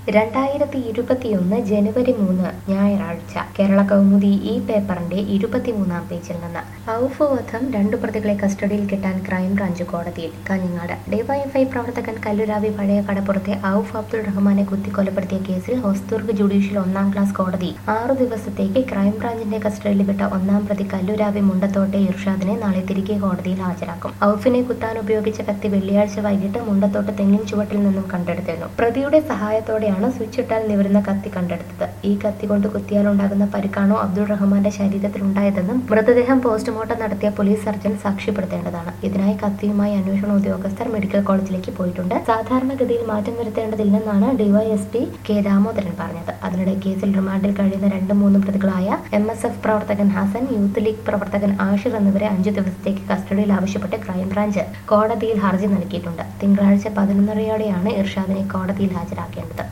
2021 ജനുവരി 3 ഞായറാഴ്ച കേരള കൗമുദി ഈ പേപ്പറിന്റെ 23-ാം പേജിൽ നിന്ന് ഔഫ് വധം രണ്ടു പ്രതികളെ കസ്റ്റഡിയിൽ കിട്ടാൻ ക്രൈംബ്രാഞ്ച് കോടതിയിൽ. കാഞ്ഞങ്ങാട് ഡിവൈഎഫ്ഐ പ്രവർത്തകൻ കല്ലുരാവി പഴയ കടപ്പുറത്തെ ഔഫ് അബ്ദുൾ റഹ്മാനെ കുത്തിക്കൊലപ്പെടുത്തിയ കേസിൽ ഹോസ്ദുർഗ് ജുഡീഷ്യൽ 1-ാം ക്ലാസ് കോടതി 6 ദിവസത്തേക്ക് ക്രൈംബ്രാഞ്ചിന്റെ കസ്റ്റഡിയിൽ വിട്ട 1-ാം പ്രതി കല്ലുരാവി മുണ്ടത്തോട്ടെ ഇർഷാദിനെ നാളെ തിരികെ കോടതിയിൽ ഹാജരാക്കും. ഔഫിനെ കുത്താൻ ഉപയോഗിച്ച കത്തി വെള്ളിയാഴ്ച വൈകിട്ട് മുണ്ടത്തോട്ട് തെങ്ങിൻ ചുവട്ടിൽ നിന്നും കണ്ടെടുത്തിരുന്നു. പ്രതിയുടെ സഹായത്തോടെ സ്വിച്ച് ഇട്ടാൽ നിവരുന്ന കത്തി കണ്ടെടുത്തത്. ഈ കത്തി കൊണ്ട് കുത്തിയാലുണ്ടാകുന്ന പരിക്കാണോ അബ്ദുൾ റഹ്മാന്റെ ശരീരത്തിൽ ഉണ്ടായതെന്നും മൃതദേഹം പോസ്റ്റ്മോർട്ടം നടത്തിയ പോലീസ് സർജൻ സാക്ഷ്യപ്പെടുത്തേണ്ടതാണ്. ഇതിനായി കത്തിയുമായി അന്വേഷണ ഉദ്യോഗസ്ഥർ മെഡിക്കൽ കോളേജിലേക്ക് പോയിട്ടുണ്ട്. സാധാരണഗതിയിൽ മാറ്റം വരുത്തേണ്ടതില്ലെന്നാണ് ഡിവൈഎസ്പി കെ ദാമോദരൻ പറഞ്ഞത്. അതിനിടെ കേസിൽ റിമാൻഡിൽ കഴിയുന്ന 2-3 പ്രതികളായ MSF പ്രവർത്തകൻ ഹസൻ, യൂത്ത് ലീഗ് പ്രവർത്തകൻ ആഷിർ എന്നിവരെ 5 ദിവസത്തേക്ക് കസ്റ്റഡിയിൽ ആവശ്യപ്പെട്ട് ക്രൈംബ്രാഞ്ച് കോടതിയിൽ ഹർജി നൽകിയിട്ടുണ്ട്. തിങ്കളാഴ്ച 11:30-യോടെയാണ് ഇർഷാദിനെ കോടതിയിൽ ഹാജരാക്കേണ്ടത്.